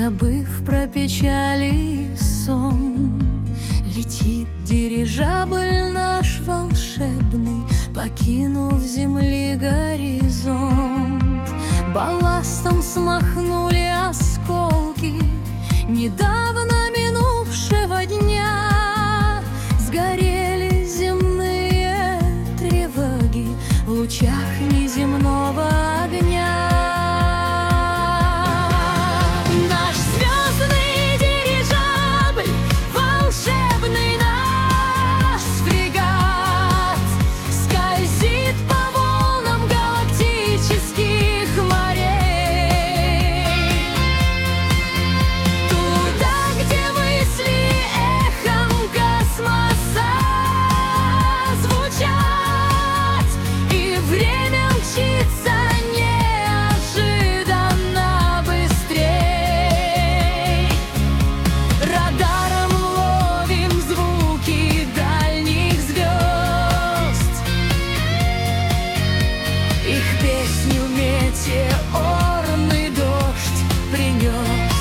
Забыв про печали и сон, летит дирижабль наш волшебный, покинув земли горизонт. Балластом смахнули осколки недавно минувшего дня. Сгорели земные тревоги в лучах неземного огня. Метеорный дождь принес.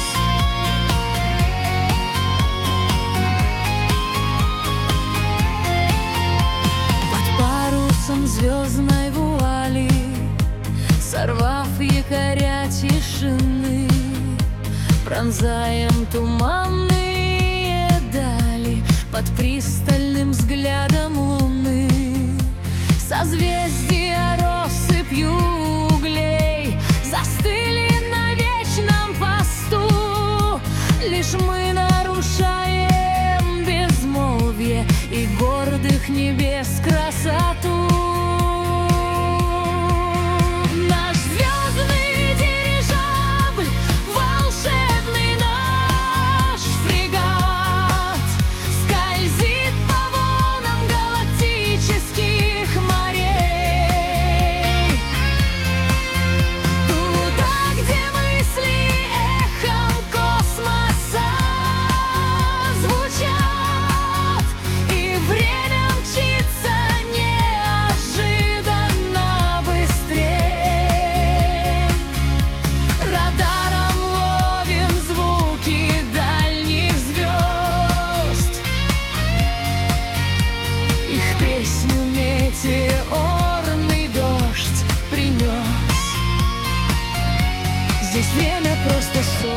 Под парусом звездной вуали, сорвав якоря тишины, пронзаем туманные дали под пристальным взглядом луны. Созвездия россыпью углей застыли на вечном посту. Лишь мы нарушаем безмолвие и гордых небес красоту. Наш звездный дирижабль, волшебный наш фрегат, скользит по волнам галактических морей. Туда, где мысли эхом космоса звучат, и время мчится неожиданно быстрее. Радаром ловим звуки дальних звезд, их песню метеорный дождь принес. Здесь время просто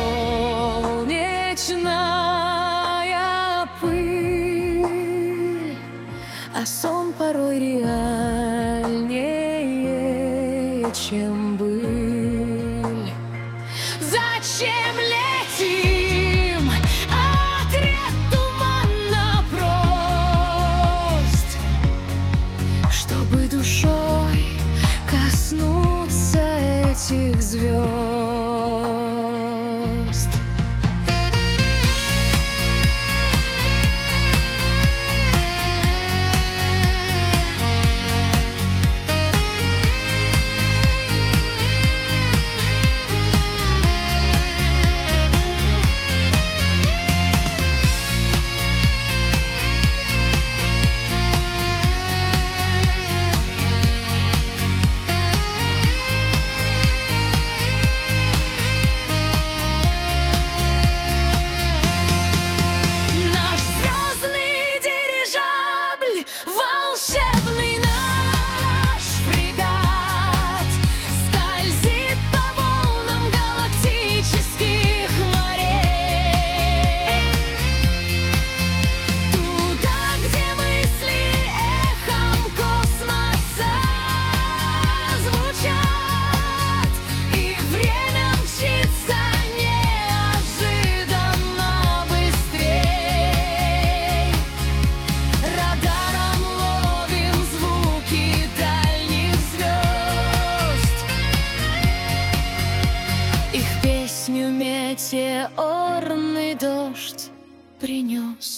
солнечная пыль, а сон порой реальнее, чем быль. Зачем летим? Ответ туманно прост, чтобы душой коснуться этих звезд. Наш звездный дирижабль, волшебный наш фрегат, скользит по волнам галактических морей. Туда, где мысли эхом космоса звучат, и время мчится неожиданно быстрей. Радаром ловим звуки дальних звезд, их песню метеорный дождь принес.